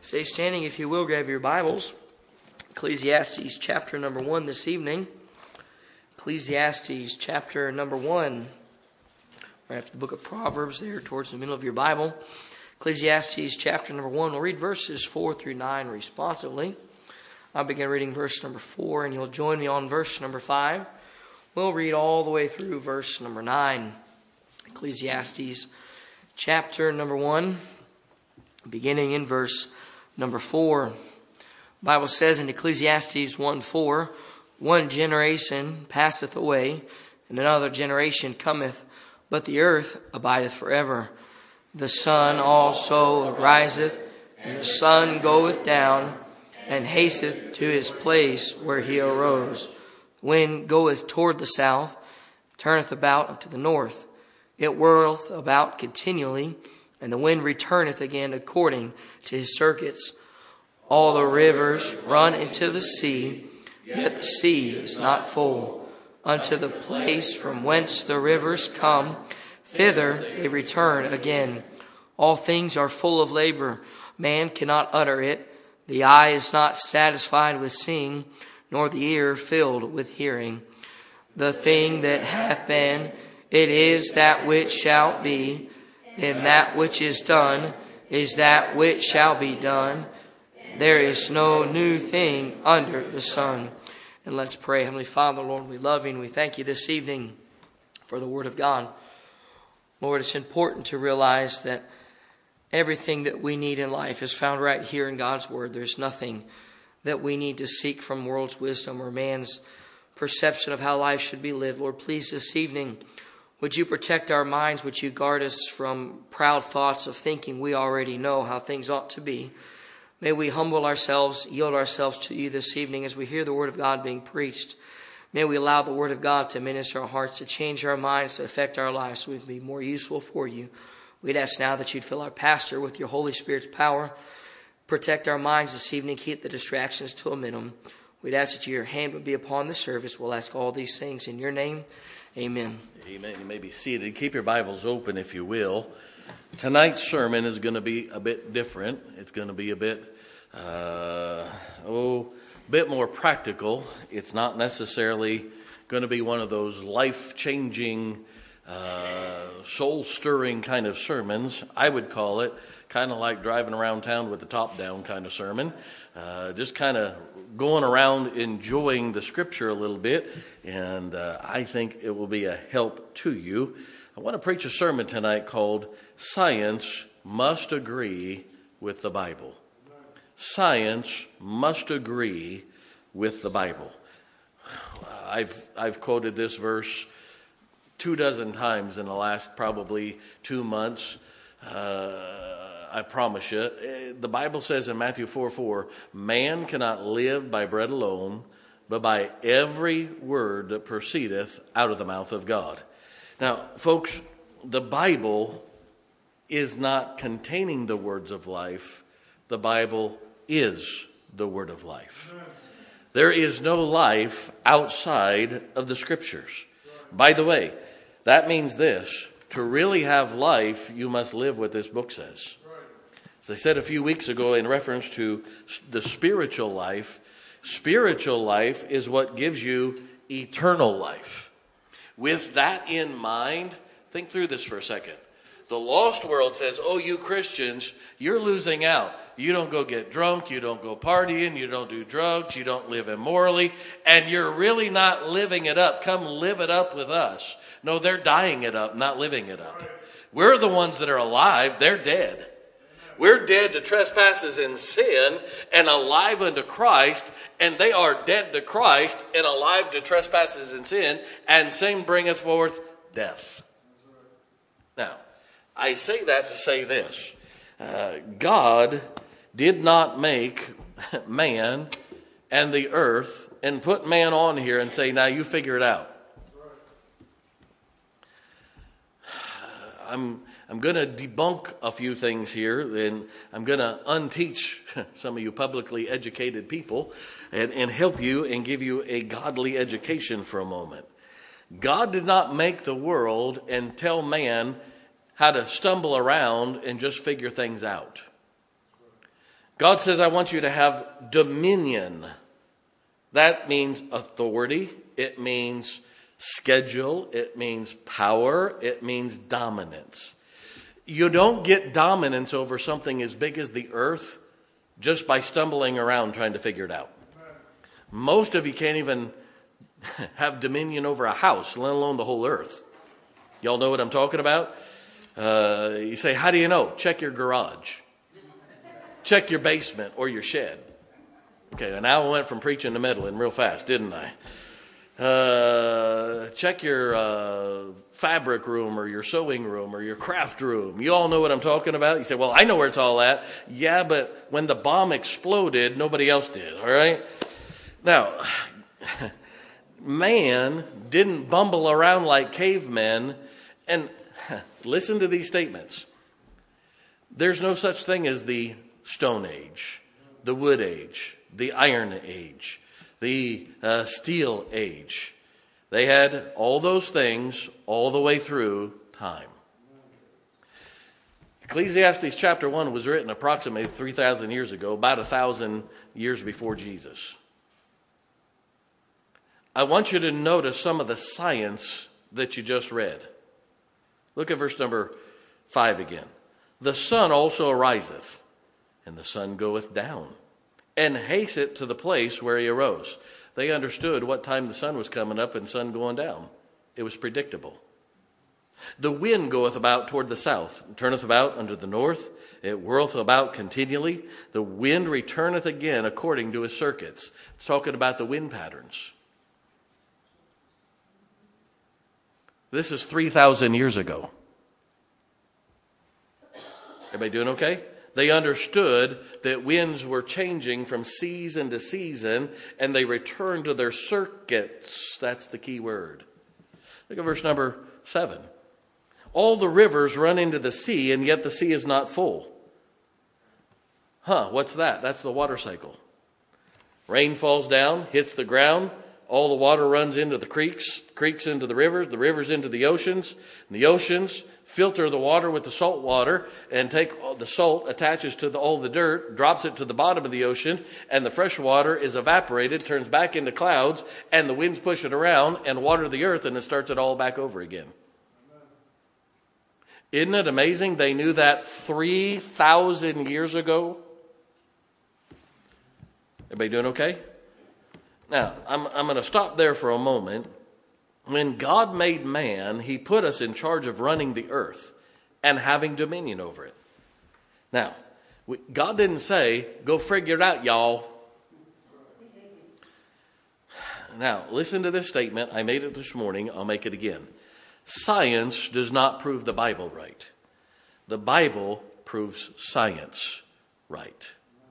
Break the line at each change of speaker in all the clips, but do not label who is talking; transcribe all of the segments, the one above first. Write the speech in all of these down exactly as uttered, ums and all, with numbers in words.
Stay standing if you will. Grab your Bibles. Ecclesiastes chapter number one this evening. Ecclesiastes chapter number one. Right after the book of Proverbs there towards the middle of your Bible. Ecclesiastes chapter number one. We'll read verses four through nine responsively. I'll begin reading verse number four and you'll join me on verse number five. We'll read all the way through verse number nine. Ecclesiastes chapter number one, beginning in verse number four. The Bible says in Ecclesiastes one four, one generation passeth away, and another generation cometh, but the earth abideth forever. The sun also riseth, and the sun goeth down, and hasteth to his place where he arose. The wind goeth toward the south, turneth about unto the north. It whirleth about continually, and the wind returneth again according to his circuits. All the rivers run into the sea, yet the sea is not full. Unto the place from whence the rivers come, thither they return again. All things are full of labor, man cannot utter it. The eye is not satisfied with seeing, nor the ear filled with hearing. The thing that hath been, it is that which shall be, and that which is done is that which shall be done. There is no new thing under the sun. And let's pray. Heavenly Father, Lord, we love you and we thank you this evening for the Word of God. Lord, it's important to realize that everything that we need in life is found right here in God's Word. There's nothing that we need to seek from world's wisdom or man's perception of how life should be lived. Lord, please this evening, would you protect our minds? Would you guard us from proud thoughts of thinking we already know how things ought to be? May we humble ourselves, yield ourselves to you this evening as we hear the Word of God being preached. May we allow the Word of God to minister our hearts, to change our minds, to affect our lives so we can be more useful for you. We'd ask now that you'd fill our pastor with your Holy Spirit's power. Protect our minds this evening. Keep the distractions to a minimum. We'd ask that your hand would be upon the service. We'll ask all these things in your name. Amen.
Amen. You may be seated. Keep your Bibles open if you will. Tonight's sermon is going to be a bit different. It's going to be a bit, uh, oh, a bit more practical. It's not necessarily going to be one of those life-changing, uh, soul-stirring kind of sermons. I would call it kind of like driving around town with the top down kind of sermon. Uh, just kind of going around enjoying the Scripture a little bit, and uh, I think it will be a help to you. I want to preach a sermon tonight called Science Must Agree with the Bible. Science must agree with the Bible. I've I've quoted this verse two dozen times in the last probably two months. Uh, I promise you. The Bible says in Matthew four four, man cannot live by bread alone, but by every word that proceedeth out of the mouth of God. Now, folks, the Bible is not containing the words of life. The Bible is the word of life. There is no life outside of the Scriptures. By the way, that means this. To really have life, you must live what this book says. As I said a few weeks ago in reference to the spiritual life, spiritual life is what gives you eternal life. With that in mind, think through this for a second. The lost world says, oh, you Christians, you're losing out. You don't go get drunk, you don't go partying, you don't do drugs, you don't live immorally, and you're really not living it up. Come live it up with us. No, they're dying it up, not living it up. We're the ones that are alive, they're dead. We're dead to trespasses and sin and alive unto Christ, and they are dead to Christ and alive to trespasses and sin, and sin bringeth forth death. Now, I say that to say this. Uh, God did not make man and the earth and put man on here and say, now you figure it out. I'm I'm going to debunk a few things here, and I'm going to unteach some of you publicly educated people and, and help you and give you a godly education for a moment. God did not make the world and tell man how to stumble around and just figure things out. God says, I want you to have dominion. That means authority. It means schedule. It means power. It means dominance. You don't get dominance over something as big as the earth just by stumbling around trying to figure it out. Most of you can't even have dominion over a house, let alone the whole earth. Y'all know what I'm talking about? Uh, you say, how do you know? Check your garage. Check your basement or your shed. Okay, and now I went from preaching to meddling real fast, didn't I? Uh, check your uh, fabric room or your sewing room or your craft room. You all know what I'm talking about. You say, well, I know where it's all at. Yeah, but when the bomb exploded, nobody else did, all right? Now, man didn't bumble around like cavemen. And listen to these statements. There's no such thing as the Stone Age, the Wood Age, the Iron Age, the uh, Steel Age. They had all those things all the way through time. Ecclesiastes chapter one was written approximately three thousand years ago, about one thousand years before Jesus. I want you to notice some of the science that you just read. Look at verse number five again. The sun also ariseth, and the sun goeth down, and hasteth to the place where he arose. They understood what time the sun was coming up and the sun going down. It was predictable. The wind goeth about toward the south, and turneth about unto the north. It whirleth about continually. The wind returneth again according to his circuits. It's talking about the wind patterns. This is three thousand years ago. Everybody doing okay? They understood that winds were changing from season to season, and they returned to their circuits. That's the key word. Look at verse number seven. All the rivers run into the sea, and yet the sea is not full. Huh, what's that? That's the water cycle. Rain falls down, hits the ground. All the water runs into the creeks, creeks into the rivers, the rivers into the oceans. And the oceans filter the water with the salt water and take the salt, attaches to the, all the dirt, drops it to the bottom of the ocean, and the fresh water is evaporated, turns back into clouds, and the winds push it around and water the earth, and it starts it all back over again. Isn't it amazing? They knew that three thousand years ago. Everybody doing okay? Now, I'm, I'm going to stop there for a moment. When God made man, he put us in charge of running the earth and having dominion over it. Now, we, God didn't say, go figure it out, y'all. Now, listen to this statement. I made it this morning. I'll make it again. Science does not prove the Bible right. The Bible proves science right.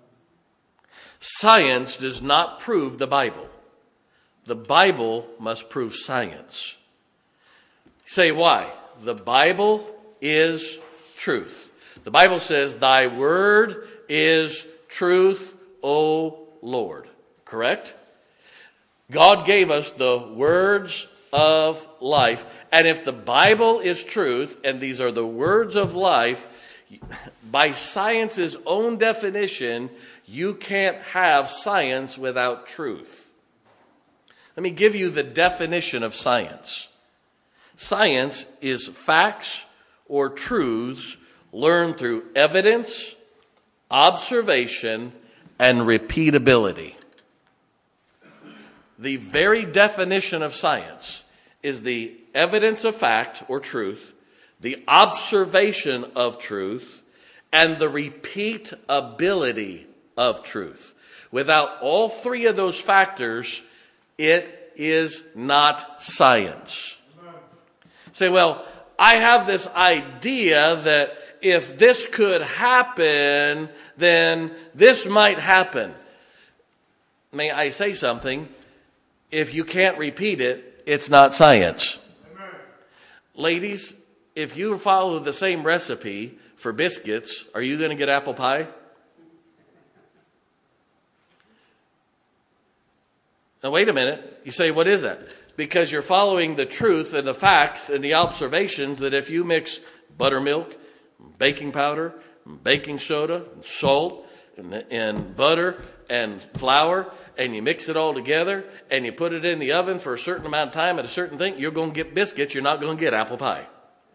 Science does not prove the Bible. The Bible must prove science. Say why? The Bible is truth. The Bible says, thy word is truth, O Lord. Correct? God gave us the words of life. And if the Bible is truth, and these are the words of life, by science's own definition, you can't have science without truth. Let me give you the definition of science. Science is facts or truths learned through evidence, observation, and repeatability. The very definition of science is the evidence of fact or truth, the observation of truth, and the repeatability of truth. Without all three of those factors, it is not science. Say, well, I have this idea that if this could happen, then this might happen. May I say something? If you can't repeat it, it's not science. Amen. Ladies, if you follow the same recipe for biscuits, are you going to get apple pie? Now, wait a minute. You say, what is that? Because you're following the truth and the facts and the observations that if you mix buttermilk, baking powder, baking soda, and salt, and, and butter and flour, and you mix it all together, and you put it in the oven for a certain amount of time at a certain thing, you're going to get biscuits. You're not going to get apple pie.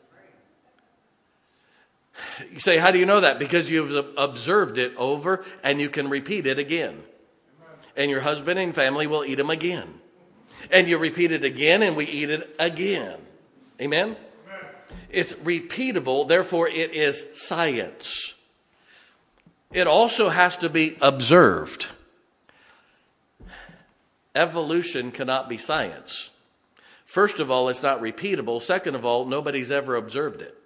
You say, how do you know that? Because you've observed it over, and you can repeat it again. And your husband and family will eat them again. And you repeat it again, and we eat it again. Amen? It's repeatable, therefore it is science. It also has to be observed. Evolution cannot be science. First of all, it's not repeatable. Second of all, nobody's ever observed it.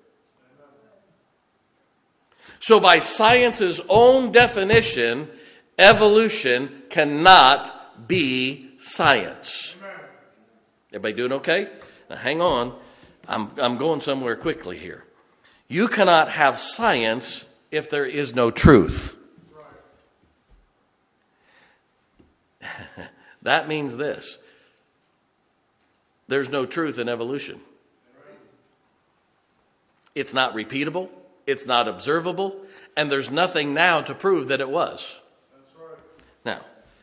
So by science's own definition, evolution cannot be science. Everybody doing okay? Now hang on. I'm, I'm going somewhere quickly here. You cannot have science if there is no truth. That means this. There's no truth in evolution. It's not repeatable. It's not observable. And there's nothing now to prove that it was. Now,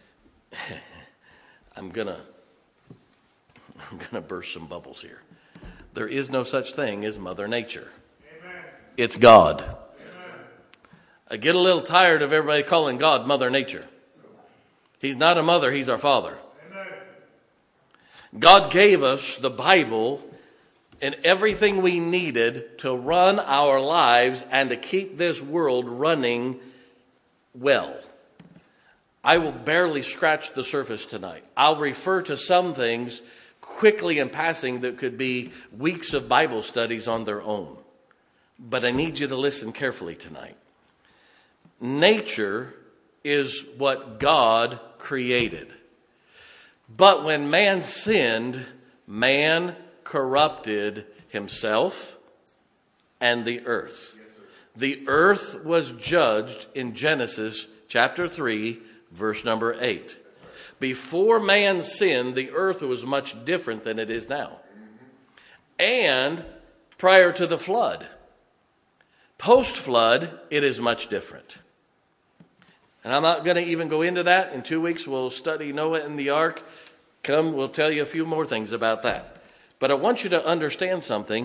I'm gonna, I'm gonna burst some bubbles here. There is no such thing as Mother Nature. Amen. It's God. Amen. I get a little tired of everybody calling God Mother Nature. He's not a mother, he's our Father. Amen. God gave us the Bible and everything we needed to run our lives and to keep this world running well. I will barely scratch the surface tonight. I'll refer to some things quickly in passing that could be weeks of Bible studies on their own. But I need you to listen carefully tonight. Nature is what God created. But when man sinned, man corrupted himself and the earth. Yes, the earth was judged in Genesis chapter three, verse number eight. Before man sinned, the earth was much different than it is now. And prior to the flood. Post-flood, it is much different. And I'm not going to even go into that. In two weeks, we'll study Noah and the ark. Come, we'll tell you a few more things about that. But I want you to understand something.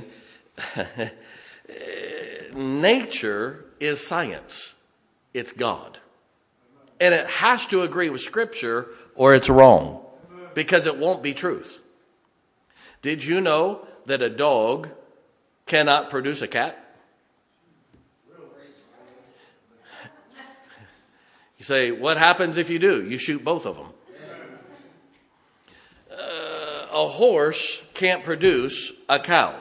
Nature is science. It's God. And it has to agree with Scripture or it's wrong. Because it won't be truth. Did you know that a dog cannot produce a cat? You say, what happens if you do? You shoot both of them. Uh, a horse can't produce a cow.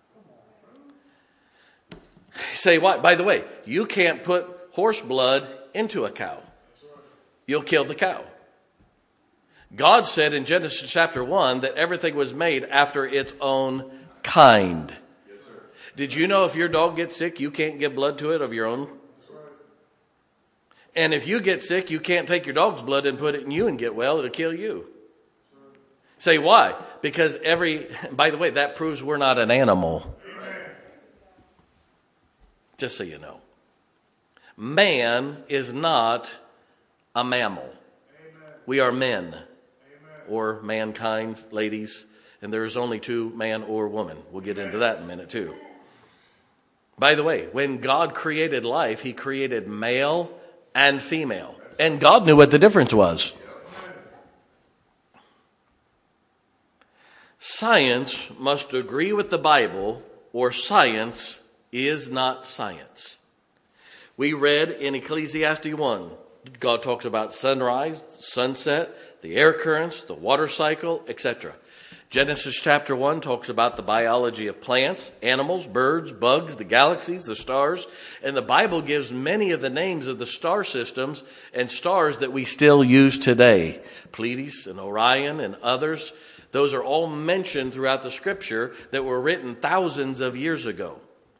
You say, what? By the way, you can't put horse blood into a cow. You'll kill the cow. God said in Genesis chapter one that everything was made after its own kind. Yes, sir. Did you know if your dog gets sick, you can't give blood to it of your own? And if you get sick, you can't take your dog's blood and put it in you and get well. It'll kill you. Say, why? Because every, by the way, that proves we're not an animal. Amen. Just so you know. Man is not a mammal. Amen. We are men. Amen. Or mankind, ladies. And there's only two, man or woman. We'll get into that in a minute too. By the way, when God created life, he created male and female. And God knew what the difference was. Science must agree with the Bible or science is not science. We read in Ecclesiastes one, God talks about sunrise, sunset, the air currents, the water cycle, et cetera. Genesis chapter one talks about the biology of plants, animals, birds, bugs, the galaxies, the stars. And the Bible gives many of the names of the star systems and stars that we still use today. Pleiades and Orion and others. Those are all mentioned throughout the Scripture that were written thousands of years ago.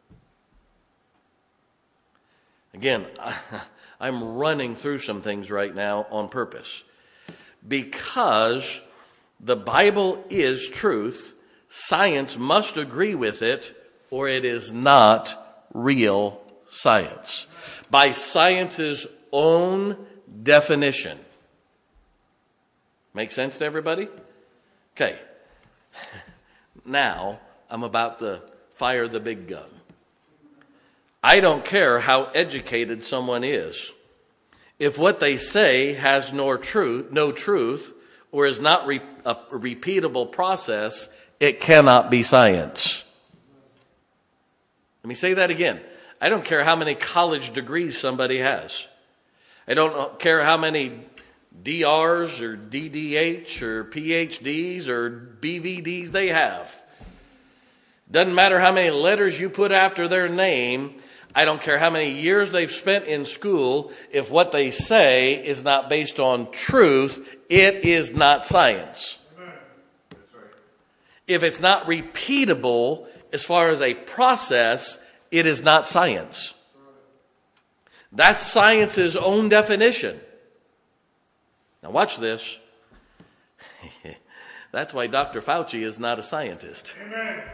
Again, I'm running through some things right now on purpose. Because the Bible is truth. Science must agree with it, or it is not real science. By science's own definition. Make sense to everybody? Okay. Now, I'm about to fire the big gun. I don't care how educated someone is. If what they say has no truth, no truth, or is not re- a repeatable process, it cannot be science. Let me say that again. I don't care how many college degrees somebody has. I don't care how many D Rs or D D H or P H Ds or B V Ds they have. Doesn't matter how many letters you put after their name. I don't care how many years they've spent in school. If what they say is not based on truth, it is not science.
Amen. That's right.
If it's not repeatable as far as a process, it is not science. That's science's own definition. Now watch this. That's why Doctor Fauci is not a scientist.
Amen.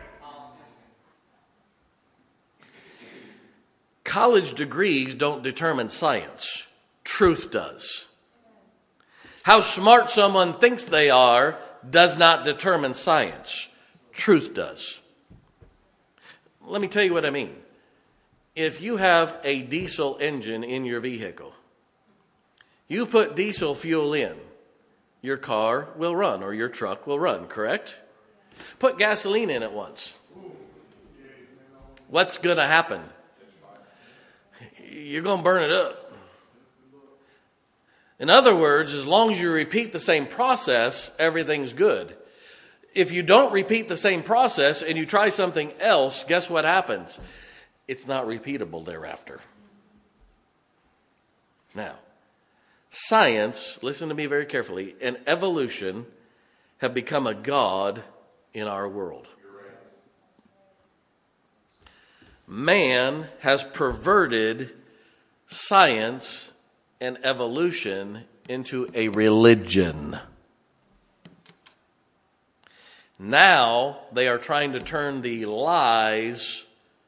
College degrees don't determine science. Truth does. How smart someone thinks they are does not determine science. Truth does. Let me tell you what I mean. If you have a diesel engine in your vehicle, you put diesel fuel in, your car will run or your truck will run, correct? Put gasoline in it once. What's going to happen? You're going to burn it up. In other words, as long as you repeat the same process, everything's good. If you don't repeat the same process and you try something else, guess what happens? It's not repeatable thereafter. Now, science, listen to me very carefully, and evolution have become a god in our world. Man has perverted science and evolution into a religion. Now they are trying to turn the lies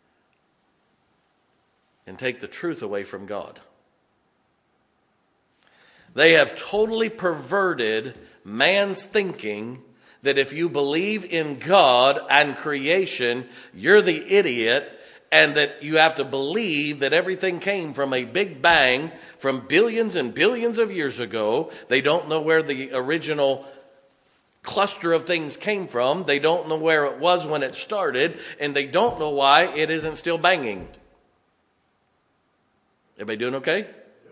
and take the truth away from God. They have totally perverted man's thinking that if you believe in God and creation, you're the idiot, and that you have to believe that everything came from a big bang from billions and billions of years ago. They don't know where the original cluster of things came from. They don't know where it was when it started, and they don't know why it isn't still banging. Everybody doing okay?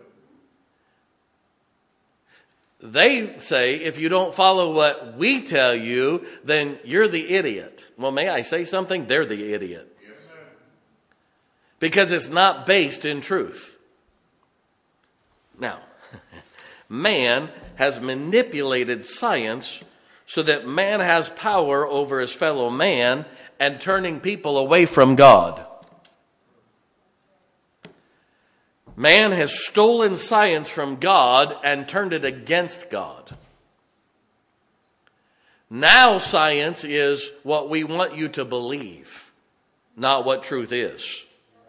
They say if you don't follow what we tell you, then you're the idiot. Well, may I say something? They're the idiot. Because it's not based in truth. Now, man has manipulated science so that man has power over his fellow man and turning people away from God. Man has stolen science from God and turned it against God. Now science is what we want you to believe, not what truth is.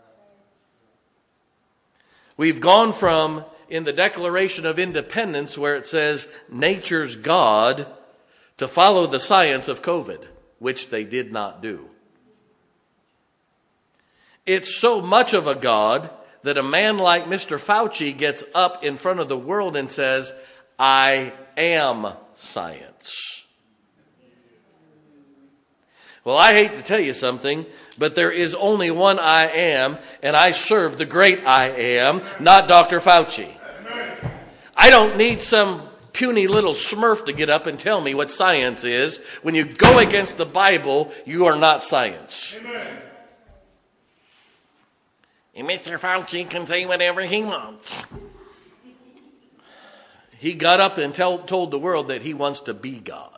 We've gone from, in the Declaration of Independence, where it says nature's God, to follow the science of COVID, which they did not do. It's so much of a God that a man like Mister Fauci gets up in front of the world and says, I am science. Well, I hate to tell you something, but there is only one I am, and I serve the great I am, not Doctor Fauci. I don't need some puny little smurf to get up and tell me what science is. When you go against the Bible, you are not science.
Amen.
And Mister Fauci can say whatever he wants. He got up and tell, told the world that he wants to be God.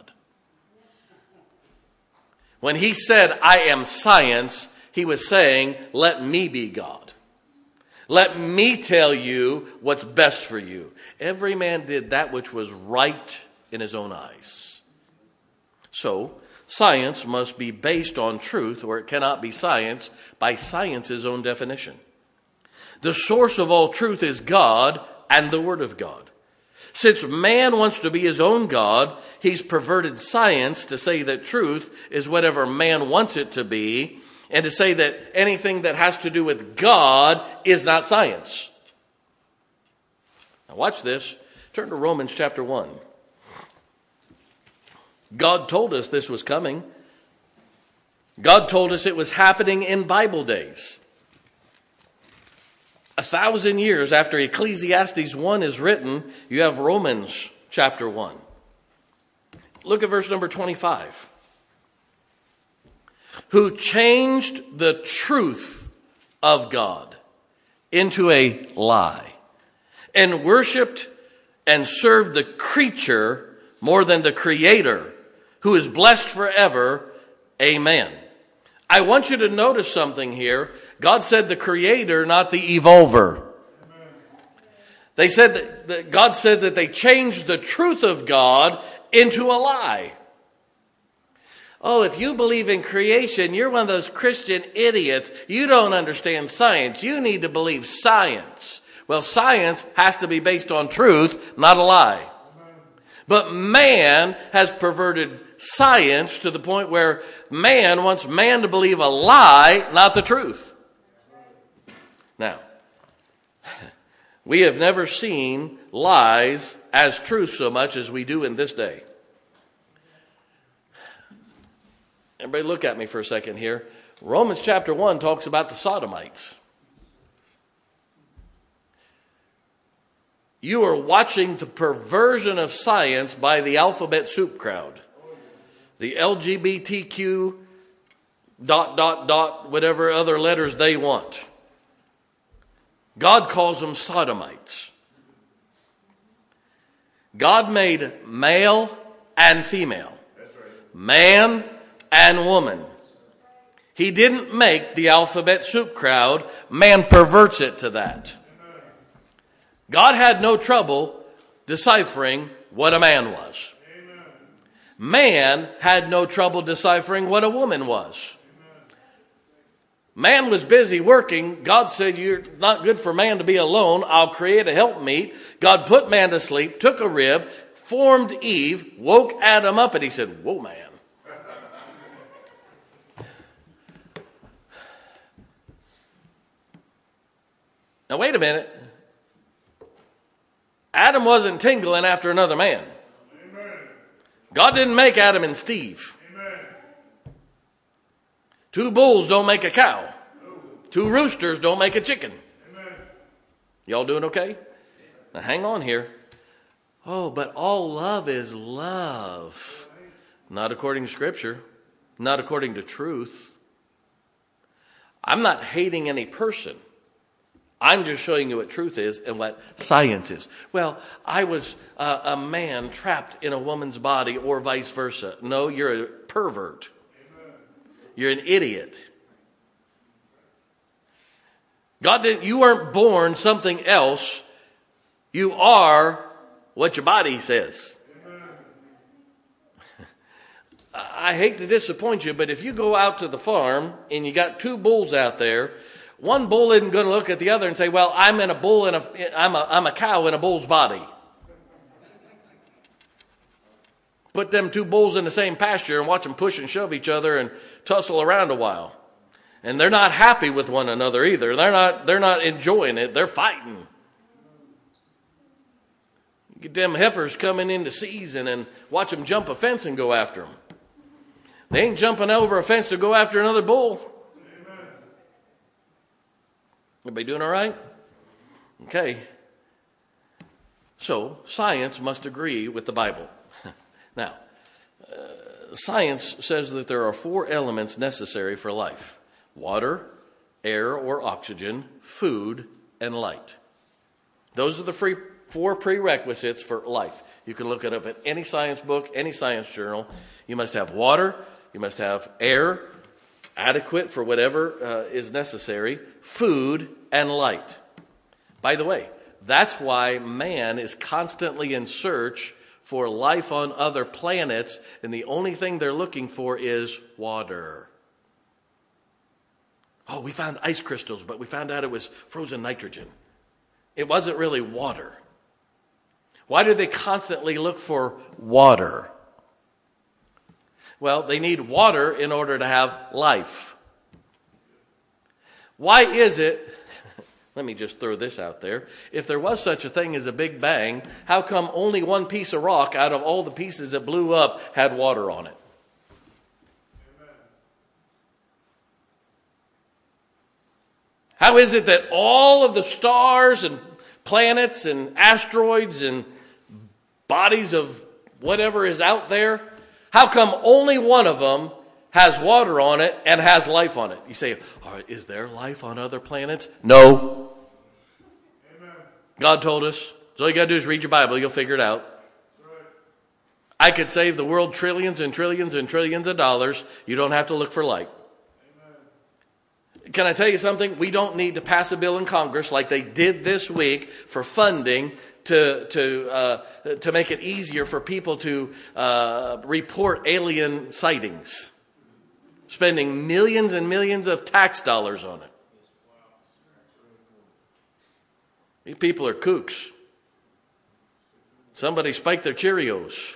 When he said, I am science, he was saying, let me be God. Let me tell you what's best for you. Every man did that which was right in his own eyes. So, science must be based on truth, or it cannot be science by science's own definition. The source of all truth is God, and the Word of God. Since man wants to be his own God, he's perverted science to say that truth is whatever man wants it to be, and to say that anything that has to do with God is not science. Now watch this. Turn to Romans chapter one. God told us this was coming. God told us it was happening in Bible days. A thousand years after Ecclesiastes one is written, you have Romans chapter one. Look at verse number twenty-five. Who changed the truth of God into a lie, and worshiped and served the creature more than the Creator, who is blessed forever. Amen. I want you to notice something here. God said the Creator, not the evolver. They said that, that God said that they changed the truth of God into a lie. Oh, if you believe in creation, you're one of those Christian idiots. You don't understand science. You need to believe science. Well, science has to be based on truth, not a lie. But man has perverted science to the point where man wants man to believe a lie, not the truth. Now, we have never seen lies as truth so much as we do in this day. Everybody look at me for a second here. Romans chapter one talks about the Sodomites. You are watching the perversion of science by the alphabet soup crowd. The L G B T Q dot, dot, dot, whatever other letters they want. God calls them sodomites. God made male and female. Man and woman. He didn't make the alphabet soup crowd. Man perverts it to that. God had no trouble deciphering what a man was. Amen. Man had no trouble deciphering what a woman was. Amen. Man was busy working. God said, you're not good for man to be alone. I'll create a helpmeet. God put man to sleep, took a rib, formed Eve, woke Adam up, and he said, whoa, man. Now, wait a minute. Adam wasn't tingling after another man. Amen. God didn't make Adam and Steve. Amen. Two bulls don't make a cow. No. Two roosters don't make a chicken. Amen. Y'all doing okay? Now hang on here. Oh, but all love is love. Not according to Scripture. Not according to truth. I'm not hating any person. I'm just showing you what truth is and what science is. Well, I was uh, a man trapped in a woman's body or vice versa. No, you're a pervert. Amen. You're an idiot. God didn't, you weren't born something else. You are what your body says. I hate to disappoint you, but if you go out to the farm and you got two bulls out there, one bull isn't going to look at the other and say, well, I'm in a bull in a, I'm a, I'm a cow in a bull's body. Put them two bulls in the same pasture and watch them push and shove each other and tussle around a while. And they're not happy with one another either. They're not, they're not enjoying it. They're fighting. Get them heifers coming into season and watch them jump a fence and go after them. They ain't jumping over a fence to go after another bull. Everybody doing all right? Okay. So, science must agree with the Bible. Now, uh, science says that there are four elements necessary for life. Water, air or oxygen, food, and light. Those are the free, four prerequisites for life. You can look it up at any science book, any science journal. You must have water. You must have air, adequate for whatever uh, is necessary, food, and light. By the way, that's why man is constantly in search for life on other planets, and the only thing they're looking for is water. Oh, we found ice crystals, but we found out it was frozen nitrogen. It wasn't really water. Why do they constantly look for water? Well, they need water in order to have life. Why is it, let me just throw this out there, if there was such a thing as a Big Bang, how come only one piece of rock out of all the pieces that blew up had water on it? How is it that all of the stars and planets and asteroids and bodies of whatever is out there, how come only one of them has water on it and has life on it? You say, all right, is there life on other planets? No. Amen. God told us. So all you got to do is read your Bible. You'll figure it out. Right. I could save the world trillions and trillions and trillions of dollars. You don't have to look for light. Amen. Can I tell you something? We don't need to pass a bill in Congress like they did this week for funding to to uh, to make it easier for people to uh, report alien sightings, spending millions and millions of tax dollars on it. These people are kooks. Somebody spiked their Cheerios.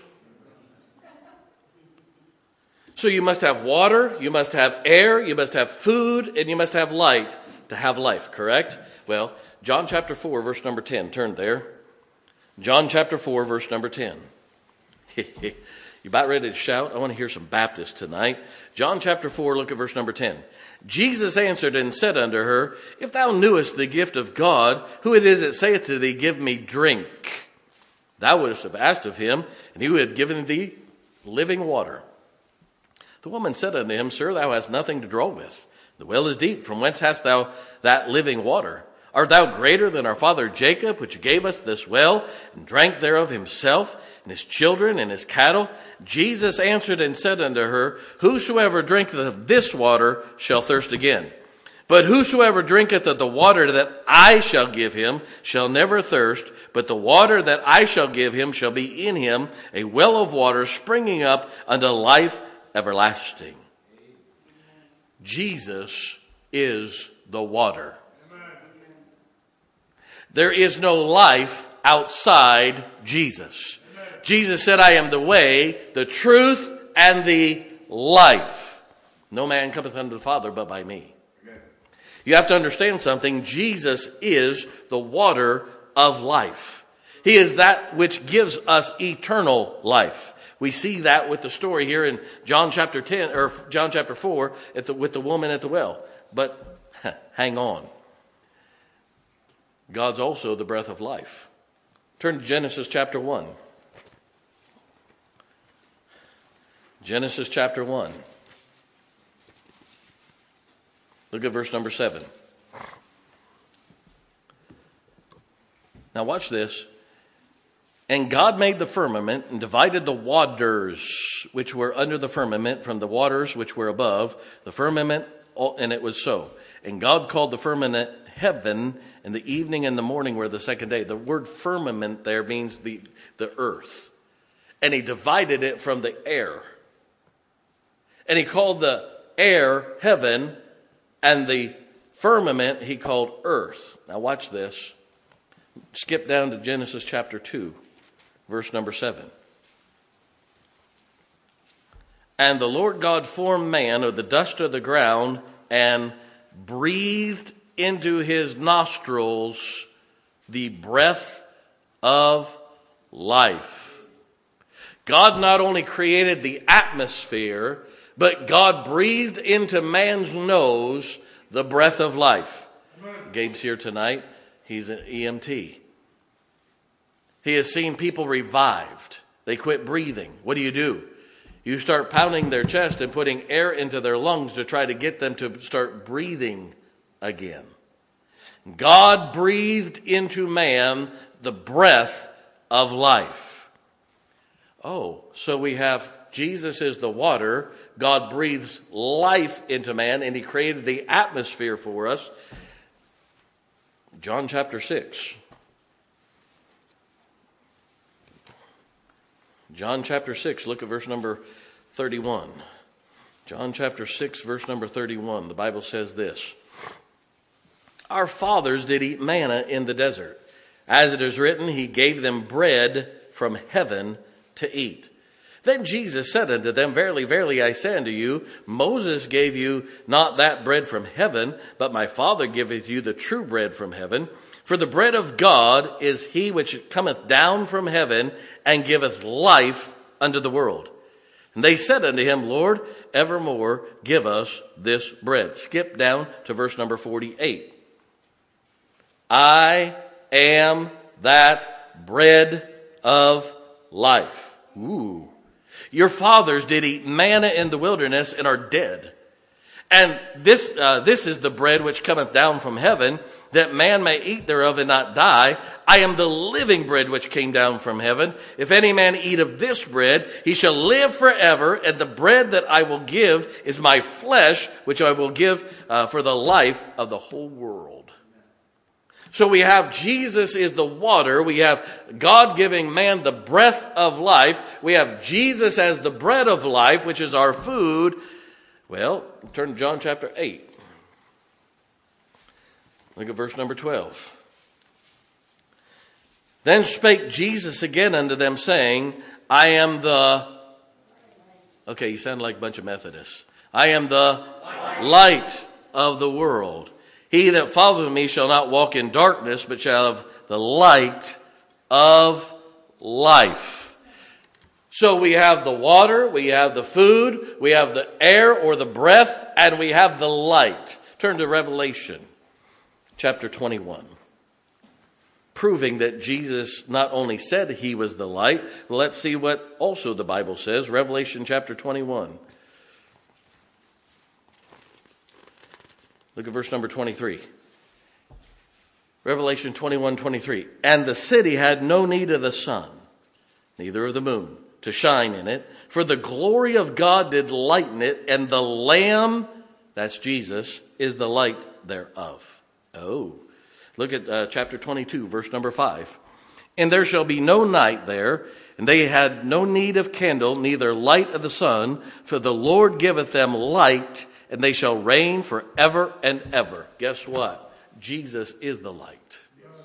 So you must have water, you must have air, you must have food, and you must have light to have life, correct? Well, John chapter four, verse number ten. Turn there. John chapter four, verse number ten. You about ready to shout? I want to hear some Baptists tonight. John chapter four, look at verse number ten. Jesus answered and said unto her, If thou knewest the gift of God, who it is that saith to thee, Give me drink, thou wouldst have asked of him, and he would have given thee living water. The woman said unto him, Sir, thou hast nothing to draw with. The well is deep. From whence hast thou that living water? Art thou greater than our father Jacob, which gave us this well, and drank thereof himself, and his children, and his cattle? Jesus answered and said unto her, Whosoever drinketh of this water shall thirst again. But whosoever drinketh of the water that I shall give him shall never thirst, but the water that I shall give him shall be in him a well of water springing up unto life everlasting. Jesus is the water. There is no life outside Jesus. Amen. Jesus said, I am the way, the truth, and the life. No man cometh unto the Father but by me. Amen. You have to understand something. Jesus is the water of life. He is that which gives us eternal life. We see that with the story here in John chapter ten or John chapter four at the, with the woman at the well. But hang on. God's also the breath of life. Turn to Genesis chapter one. Genesis chapter one. Look at verse number seven. Now watch this. And God made the firmament and divided the waters which were under the firmament from the waters which were above the firmament, and it was so. And God called the firmament heaven, and the evening and the morning were the second day. The word firmament there means the, the earth. And he divided it from the air. And he called the air heaven, and the firmament he called earth. Now watch this. Skip down to Genesis chapter two, verse number seven. And the Lord God formed man of the dust of the ground and breathed into his nostrils the breath of life. God not only created the atmosphere, but God breathed into man's nose the breath of life. Gabe's here tonight. He's an E M T. He has seen people revived. They quit breathing. What do you do? You start pounding their chest and putting air into their lungs to try to get them to start breathing again. God breathed into man the breath of life. Oh, so we have Jesus is the water. God breathes life into man, and he created the atmosphere for us. John chapter six. John chapter six, look at verse number thirty-one. John chapter six, verse number thirty-one. The Bible says this. Our fathers did eat manna in the desert. As it is written, he gave them bread from heaven to eat. Then Jesus said unto them, Verily, verily, I say unto you, Moses gave you not that bread from heaven, but my Father giveth you the true bread from heaven. For the bread of God is he which cometh down from heaven, and giveth life unto the world. And they said unto him, Lord, evermore give us this bread. Skip down to verse number forty-eight. I am that bread of life. Ooh. Your fathers did eat manna in the wilderness and are dead. And this uh, this is the bread which cometh down from heaven, that man may eat thereof and not die. I am the living bread which came down from heaven. If any man eat of this bread, he shall live forever. And the bread that I will give is my flesh, which I will give uh, for the life of the whole world. So we have Jesus is the water. We have God giving man the breath of life. We have Jesus as the bread of life, which is our food. Well, turn to John chapter eight. Look at verse number twelve. Then spake Jesus again unto them, saying, I am the... Okay, you sound like a bunch of Methodists. I am the light of the world. He that followeth me shall not walk in darkness, but shall have the light of life. So we have the water, we have the food, we have the air or the breath, and we have the light. Turn to Revelation chapter twenty-one. Proving that Jesus not only said he was the light, but let's see what also the Bible says. Revelation chapter twenty-one. Look at verse number twenty-three. Revelation twenty-one, twenty-three. And the city had no need of the sun, neither of the moon, to shine in it. For the glory of God did lighten it, and the Lamb, that's Jesus, is the light thereof. Oh. Look at uh, chapter twenty-two, verse number five. And there shall be no night there, and they had no need of candle, neither light of the sun, for the Lord giveth them light, and they shall reign forever and ever. Guess what? Jesus is the light.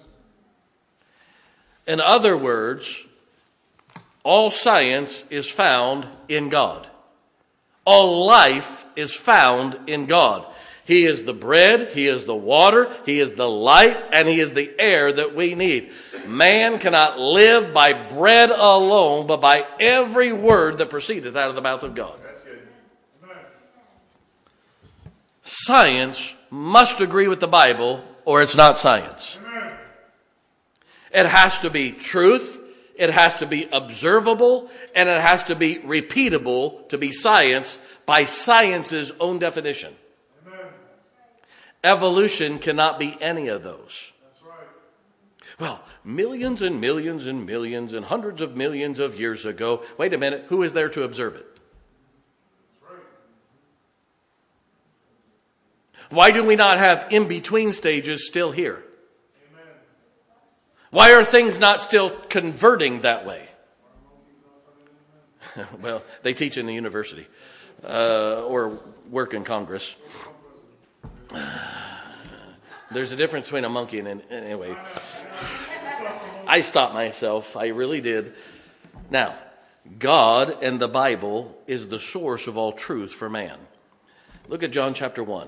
In other words, all science is found in God. All life is found in God. He is the bread, he is the water, he is the light, and he is the air that we need. Man cannot live by bread alone, but by every word that proceedeth out of the mouth of God. Science must agree with the Bible, or it's not science. Amen. It has to be truth, it has to be observable, and it has to be repeatable to be science by science's own definition. Amen. Evolution cannot be any of those. That's right. Well, millions and millions and millions and hundreds of millions of years ago, wait a minute, who is there to observe it? Why do we not have in-between stages still here? Amen. Why are things not still converting that way? Well, they teach in the university uh, or work in Congress. There's a difference between a monkey and an... Anyway, I stopped myself. I really did. Now, God and the Bible is the source of all truth for man. Look at John chapter one.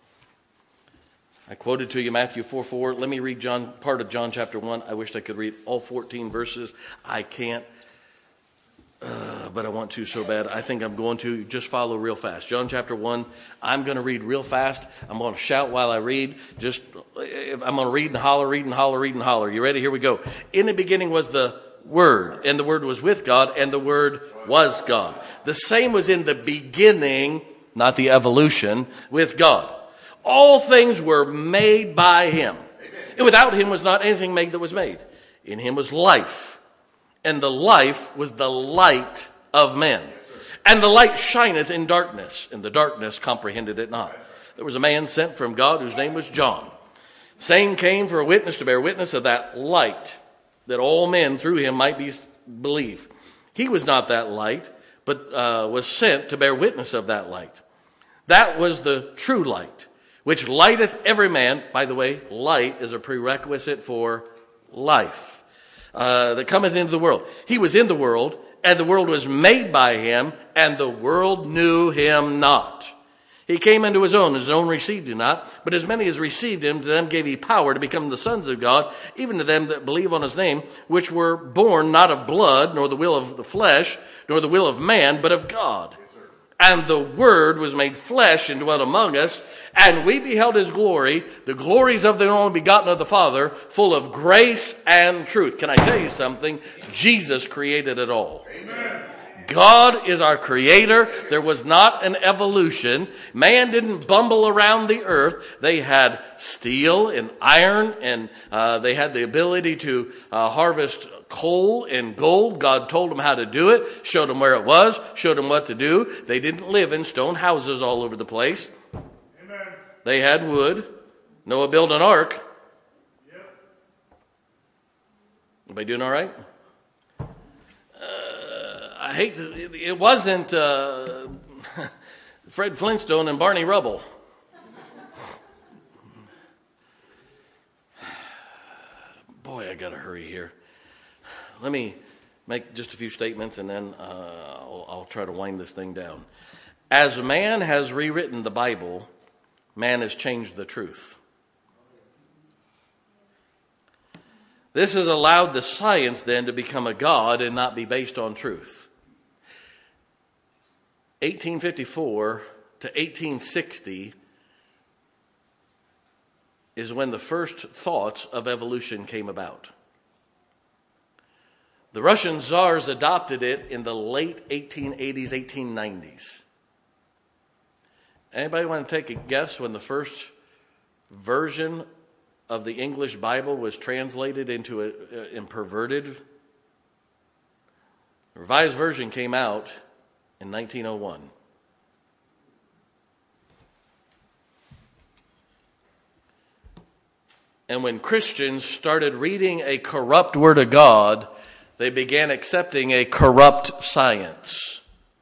I quoted to you Matthew four four. Let me read John part of John chapter one. I wish I could read all fourteen verses. I can't, uh, but I want to so bad. I think I'm going to just follow real fast. John chapter one. I'm going to read real fast. I'm going to shout while I read. Just I'm going to read and holler, read and holler, read and holler. You ready? Here we go. In the beginning was the Word, and the Word was with God, and the Word was God. The same was in the beginning, not the evolution, with God. All things were made by him. And without him was not anything made that was made. In him was life. And the life was the light of men. And the light shineth in darkness. And the darkness comprehended it not. There was a man sent from God whose name was John. Same came for a witness to bear witness of that light, that all men through him might be believe. He was not that light, but uh, was sent to bear witness of that light. That was the true light, which lighteth every man. By the way, light is a prerequisite for life, uh, that cometh into the world. He was in the world, and the world was made by him, and the world knew him not. He came into his own, his own received him not, but as many as received him, to them gave he power to become the sons of God, even to them that believe on his name, which were born not of blood, nor the will of the flesh, nor the will of man, but of God. And the Word was made flesh and dwelt among us, and we beheld his glory, the glories of the only begotten of the Father, full of grace and truth. Can I tell you something? Jesus created it all. Amen. God is our creator. There was not an evolution. Man didn't bumble around the earth. They had steel and iron, and uh, they had the ability to uh, harvest coal and gold. God told them how to do it, showed them where it was, showed them what to do. They didn't live in stone houses all over the place. Amen. They had wood. Noah built an ark. Yep. Everybody doing all right? I hate to, it wasn't uh, Fred Flintstone and Barney Rubble. Boy, I got to hurry here. Let me make just a few statements, and then uh, I'll, I'll try to wind this thing down. As man has rewritten the Bible, man has changed the truth. This has allowed the science then to become a god and not be based on truth. eighteen fifty-four to eighteen sixty is when the first thoughts of evolution came about. The Russian czars adopted it in the late eighteen eighties, eighteen nineties. Anybody want to take a guess when the first version of the English Bible was translated into a, a, and perverted? The Revised Version came out in nineteen oh one. And when Christians started reading a corrupt Word of God, they began accepting a corrupt science.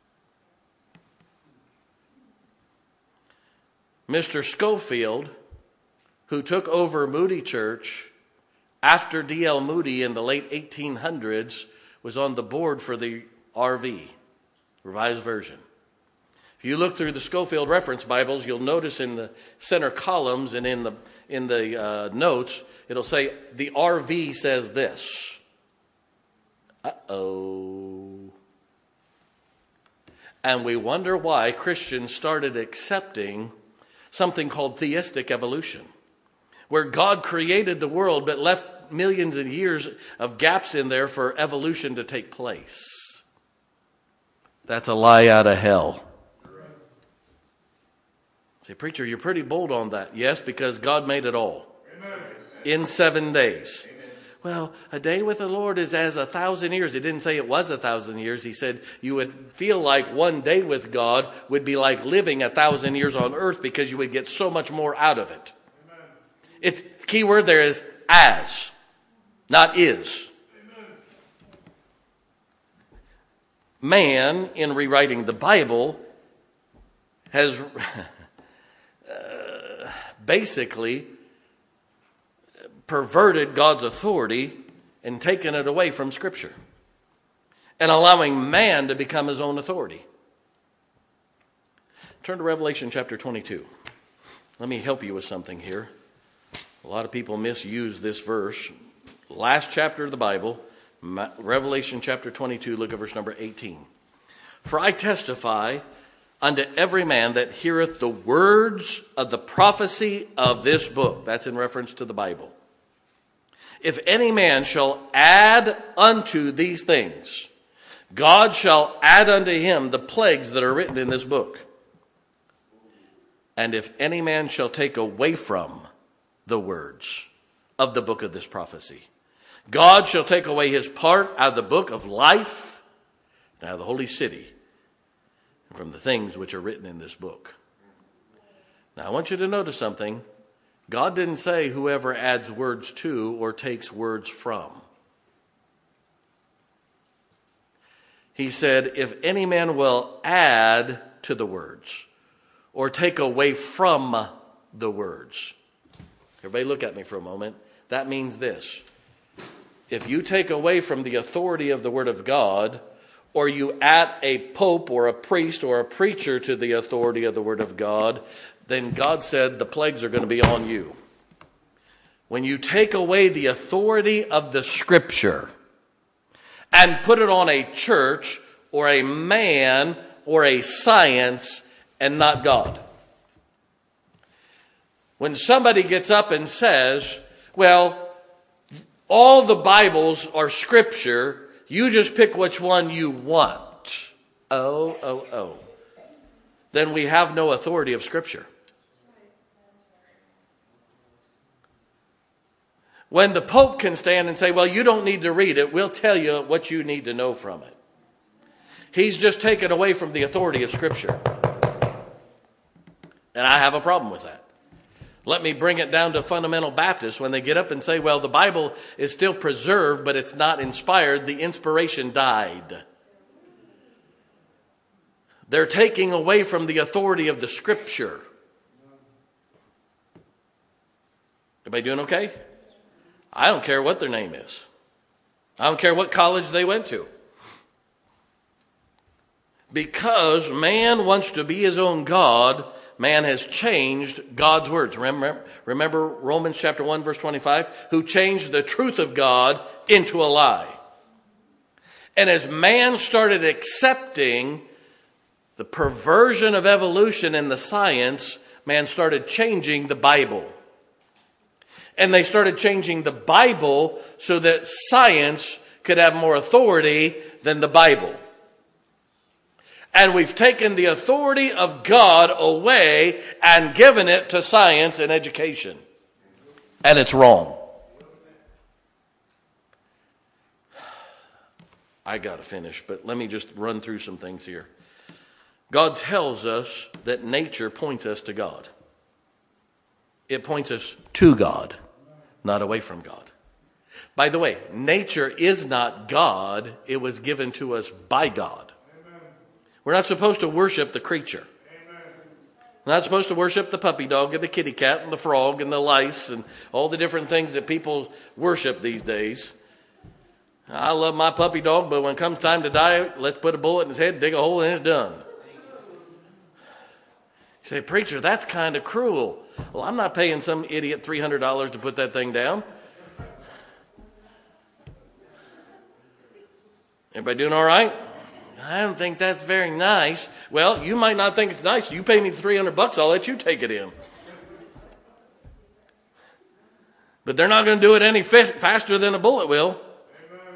Mister Scofield, who took over Moody Church after D L Moody in the late eighteen hundreds, was on the board for the R V, Revised Version. If you look through the Scofield Reference Bibles, you'll notice in the center columns and in the in the uh, notes, it'll say the R V says this. Uh-oh. And we wonder why Christians started accepting something called theistic evolution, where God created the world but left millions of years of gaps in there for evolution to take place. That's a lie out of hell. Say, preacher, you're pretty bold on that. Yes, because God made it all. Amen. In seven days. Amen. Well, a day with the Lord is as a thousand years. He didn't say it was a thousand years. He said you would feel like one day with God would be like living a thousand years on earth because you would get so much more out of it. Amen. It's key word there is as, not is. Amen. Man, in rewriting the Bible, has uh, basically perverted God's authority and taken it away from Scripture and allowing man to become his own authority. Turn to Revelation chapter twenty-two. Let me help you with something here. A lot of people misuse this verse. Last chapter of the Bible, Revelation chapter twenty-two, look at verse number eighteen. For I testify unto every man that heareth the words of the prophecy of this book. That's in reference to the Bible. If any man shall add unto these things, God shall add unto him the plagues that are written in this book. And if any man shall take away from the words of the book of this prophecy, God shall take away his part out of the book of life, and out of the holy city, and from the things which are written in this book. Now I want you to notice something. God didn't say whoever adds words to or takes words from. He said, if any man will add to the words or take away from the words. Everybody look at me for a moment. That means this. if you take away from the authority of the Word of God, or you add a pope or a priest or a preacher to the authority of the Word of God, then God said the plagues are going to be on you. When you take away the authority of the Scripture and put it on a church or a man or a science and not God. When somebody gets up and says, well, all the Bibles are Scripture, you just pick which one you want. Oh, oh, oh. Then we have no authority of Scripture. When the Pope can stand and say, well, you don't need to read it, we'll tell you what you need to know from it. He's just taken away from the authority of Scripture. And I have a problem with that. Let me bring it down to fundamental Baptists when they get up and say, well, the Bible is still preserved, but it's not inspired. The inspiration died. They're taking away from the authority of the Scripture. Everybody doing okay? I don't care what their name is. I don't care what college they went to. Because man wants to be his own God, man has changed God's words. Remember, remember Romans chapter one, verse twenty-five? Who changed the truth of God into a lie. And as man started accepting the perversion of evolution and the science, man started changing the Bible. And they started changing the Bible so that science could have more authority than the Bible. And we've taken the authority of God away and given it to science and education. And it's wrong. I got to finish, but let me just run through some things here. God tells us that nature points us to God. It points us to God, not away from God. By the way, nature is not God. It was given to us by God. We're not supposed to worship the creature. We're not supposed to worship the puppy dog and the kitty cat and the frog and the lice and all the different things that people worship these days. I love my puppy dog, but when it comes time to die, let's put a bullet in his head, dig a hole, and it's done. You say, preacher, that's kind of cruel. Well, I'm not paying some idiot three hundred dollars to put that thing down. Everybody doing all right? I don't think that's very nice. Well, you might not think it's nice. You pay me three hundred bucks, I'll let you take it in. But they're not going to do it any f- faster than a bullet will. Amen.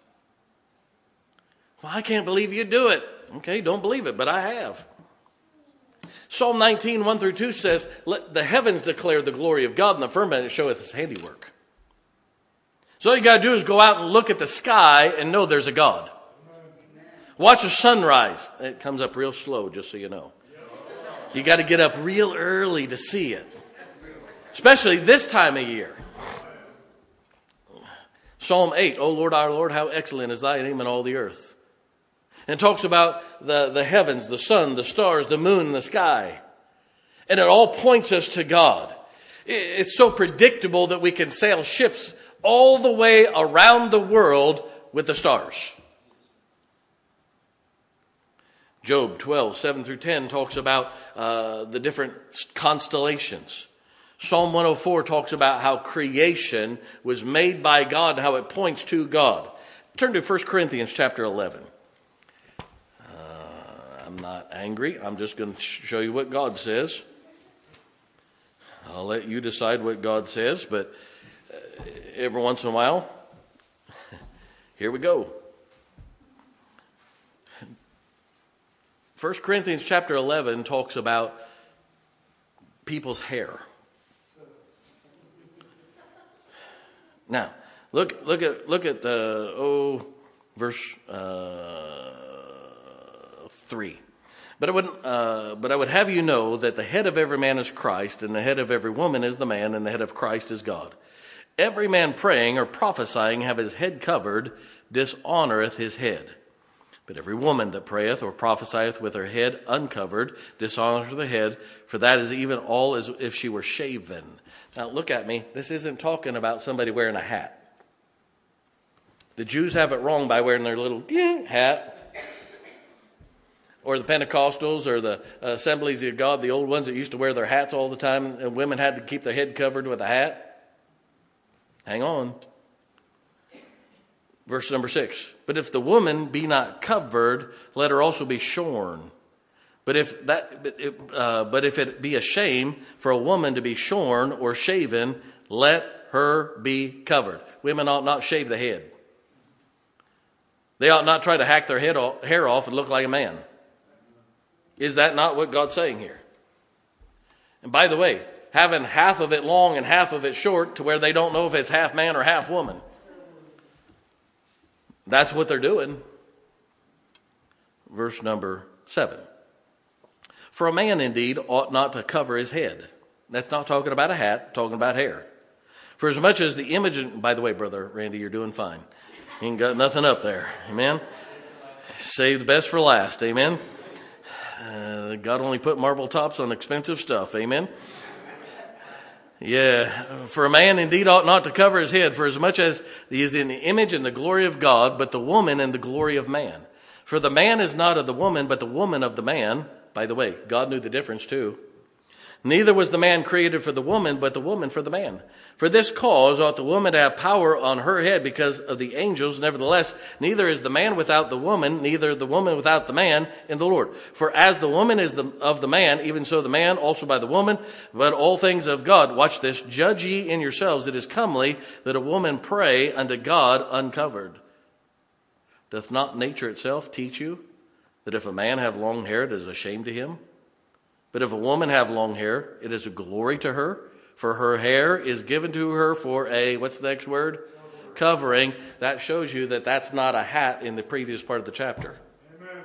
Well, I can't believe you do it. Okay, don't believe it, but I have. Psalm nineteen, one through two says, let the heavens declare the glory of God, and the firmament showeth his handiwork. So all you got to do is go out and look at the sky and know there's a God. Watch a sunrise. It comes up real slow, just so you know. You got to get up real early to see it. Especially this time of year. Psalm eight, O Lord, our Lord, how excellent is thy name in all the earth. And it talks about the, the heavens, the sun, the stars, the moon, and the sky. And it all points us to God. It's so predictable that we can sail ships all the way around the world with the stars. Job twelve, seven through ten talks about uh, the different constellations. Psalm one oh four talks about how creation was made by God and how it points to God. Turn to First Corinthians chapter eleven. Uh, I'm not angry. I'm just going to show you what God says. I'll let you decide what God says, but uh, every once in a while, here we go. First Corinthians chapter eleven talks about people's hair. Now, look look at look at the oh verse uh, three. But I would uh, but I would have you know that the head of every man is Christ, and the head of every woman is the man, and the head of Christ is God. Every man praying or prophesying have his head covered dishonoreth his head. But every woman that prayeth or prophesieth with her head uncovered dishonoreth the head, for that is even all as if she were shaven. Now look at me. This isn't talking about somebody wearing a hat. The Jews have it wrong by wearing their little hat. Or the Pentecostals or the Assemblies of God, the old ones that used to wear their hats all the time, and women had to keep their head covered with a hat. Hang on. Verse number six. But if the woman be not covered, let her also be shorn. But if that, uh, but if it be a shame for a woman to be shorn or shaven, let her be covered. Women ought not shave the head. They ought not try to hack their head off, hair off and look like a man. Is that not what God's saying here? And by the way, having half of it long and half of it short to where they don't know if it's half man or half woman. That's what they're doing. Verse number seven. For a man indeed ought not to cover his head. That's not talking about a hat, talking about hair. For as much as the image, and by the way, Brother Randy, you're doing fine. You ain't got nothing up there. Amen. Save the best for last. Amen. Uh, God only put marble tops on expensive stuff. Amen. Yeah. For a man indeed ought not to cover his head, for as much as he is in the image and the glory of God, but the woman in the glory of man. For the man is not of the woman, but the woman of the man. By the way, God knew the difference too. Neither was the man created for the woman, but the woman for the man. For this cause ought the woman to have power on her head because of the angels. Nevertheless, neither is the man without the woman, neither the woman without the man in the Lord. For as the woman is the, of the man, even so the man also by the woman, but all things of God. Watch this. Judge ye in yourselves, it is comely that a woman pray unto God uncovered. Doth not nature itself teach you that if a man have long hair, it is a shame to him? But if a woman have long hair, it is a glory to her, for her hair is given to her for a, what's the next word? Covering. That shows you that that's not a hat in the previous part of the chapter. Amen.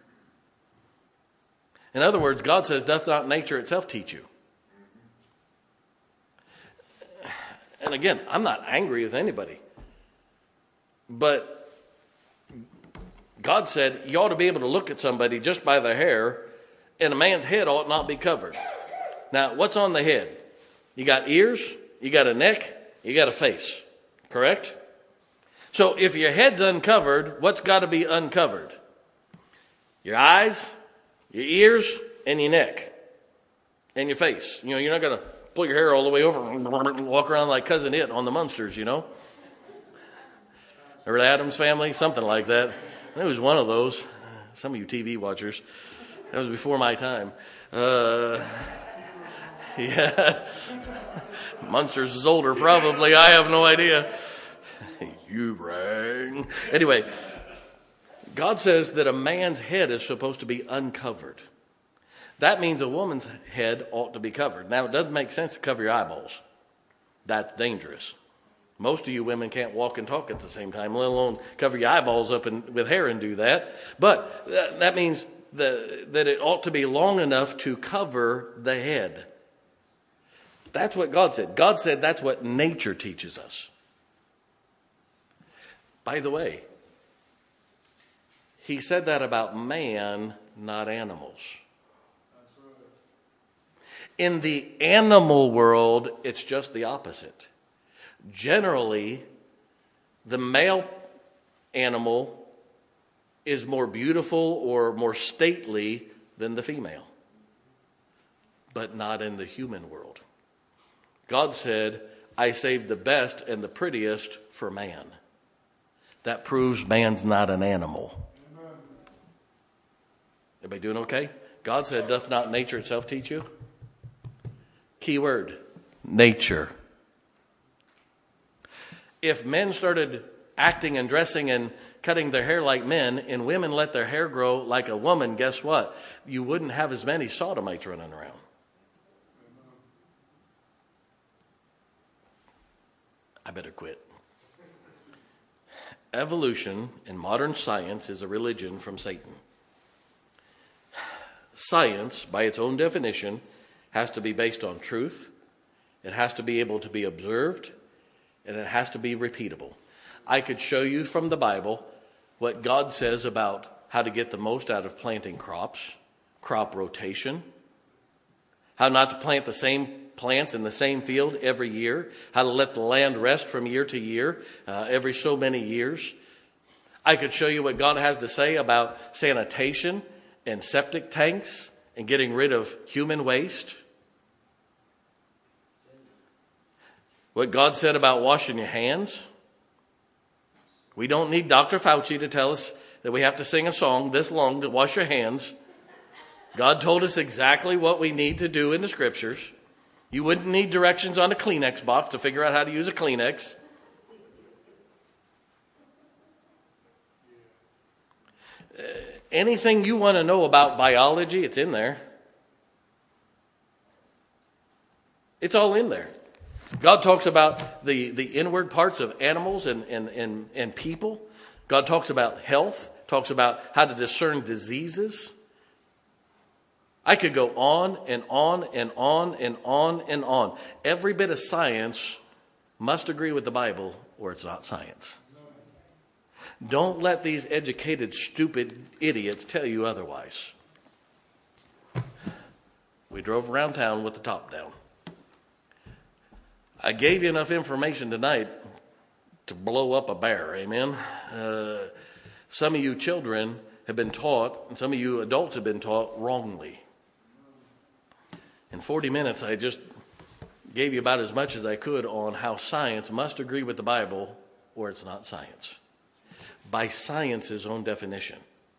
In other words, God says, doth not nature itself teach you? And again, I'm not angry with anybody. But God said you ought to be able to look at somebody just by their hair, and a man's head ought not be covered. Now, what's on the head? You got ears, you got a neck, you got a face. Correct? So if your head's uncovered, what's got to be uncovered? Your eyes, your ears, and your neck. And your face. You know, you're not going to pull your hair all the way over and walk around like Cousin It on the Munsters, you know. Or the Addams Family, something like that. It was one of those. Some of you T V watchers. That was before my time. Uh, yeah. Munsters is older, probably. I have no idea. You rang. Anyway, God says that a man's head is supposed to be uncovered. That means a woman's head ought to be covered. Now, it doesn't make sense to cover your eyeballs. That's dangerous. Most of you women can't walk and talk at the same time, let alone cover your eyeballs up and, with hair and do that. But that, that means the, that it ought to be long enough to cover the head. That's what God said. God said that's what nature teaches us. By the way, he said that about man, not animals. In the animal world, it's just the opposite. Generally, the male animal is more beautiful or more stately than the female, but not in the human world. God said, I saved the best and the prettiest for man. That proves man's not an animal. Everybody doing okay? God said, doth not nature itself teach you? Key word, nature. If men started acting and dressing and cutting their hair like men, and women let their hair grow like a woman, guess what? You wouldn't have as many sodomites running around. I better quit. Evolution and modern science is a religion from Satan. Science, by its own definition, has to be based on truth. It has to be able to be observed. And it has to be repeatable. I could show you from the Bible what God says about how to get the most out of planting crops, crop rotation, how not to plant the same plants in the same field every year, how to let the land rest from year to year, uh, every so many years. I could show you what God has to say about sanitation and septic tanks and getting rid of human waste. What God said about washing your hands. We don't need Doctor Fauci to tell us that we have to sing a song this long to wash your hands. God told us exactly what we need to do in the scriptures. You wouldn't need directions on a Kleenex box to figure out how to use a Kleenex. Uh, anything you want to know about biology, it's in there. It's all in there. God talks about the, the inward parts of animals and, and, and, and people. God talks about health, talks about how to discern diseases. I could go on and on and on and on and on. Every bit of science must agree with the Bible or it's not science. Don't let these educated, stupid idiots tell you otherwise. We drove around town with the top down. I gave you enough information tonight to blow up a bear, amen? Uh, some of you children have been taught, and some of you adults have been taught wrongly. In forty minutes, I just gave you about as much as I could on how science must agree with the Bible or it's not science. By science's own definition.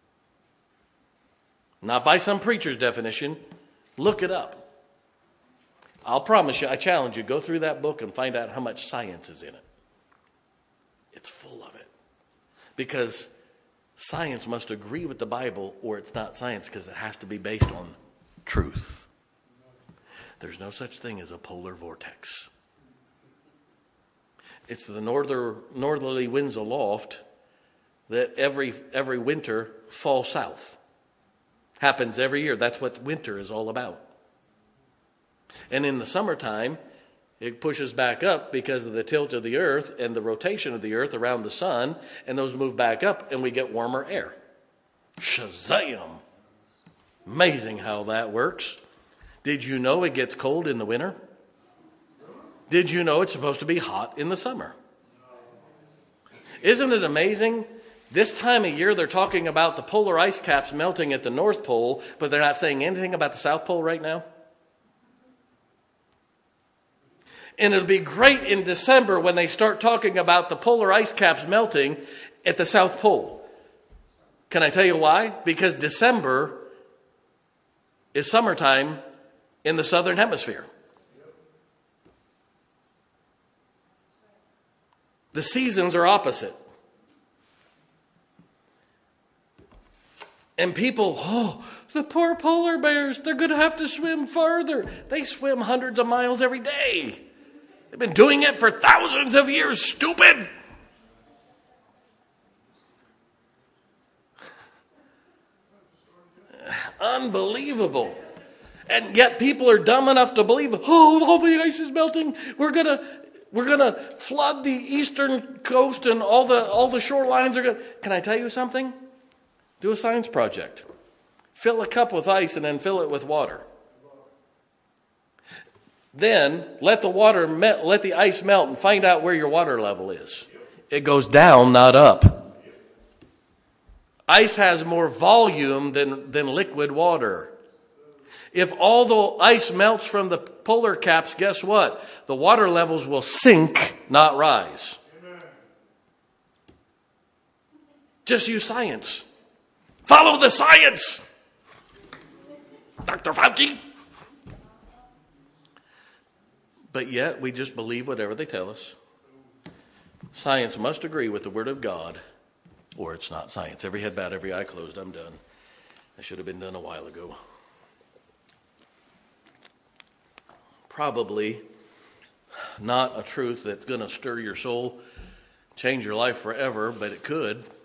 Not by some preacher's definition. Look it up. I'll promise you, I challenge you, go through that book and find out how much science is in it. It's full of it. Because science must agree with the Bible or it's not science because it has to be based on truth. There's no such thing as a polar vortex. It's the norther, northerly winds aloft that every every winter fall south. Happens every year. That's what winter is all about. And in the summertime, it pushes back up because of the tilt of the earth and the rotation of the earth around the sun, and those move back up and we get warmer air. Shazam! Amazing how that works. Did you know it gets cold in the winter? Did you know it's supposed to be hot in the summer? Isn't it amazing? This time of year, they're talking about the polar ice caps melting at the North Pole, but they're not saying anything about the South Pole right now. And it'll be great in December when they start talking about the polar ice caps melting at the South Pole. Can I tell you why? Because December is summertime in the southern hemisphere. The seasons are opposite. And people, oh, the poor polar bears, they're going to have to swim farther. They swim hundreds of miles every day. They've been doing it for thousands of years, stupid. Unbelievable. And yet people are dumb enough to believe, oh, all the ice is melting. We're going to we're going to flood the eastern coast and all the all the shorelines are going to... Can I tell you something? Do a science project. Fill a cup with ice and then fill it with water. Then let the water melt, let the ice melt and find out where your water level is. It goes down, not up. Ice has more volume than, than liquid water. If all the ice melts from the polar caps, guess what? The water levels will sink, not rise. Just use science. Follow the science. Doctor Fauci. But yet, we just believe whatever they tell us. Science must agree with the Word of God, or it's not science. Every head bowed, every eye closed. I'm done. I should have been done a while ago. Probably not a truth that's going to stir your soul, change your life forever, but it could.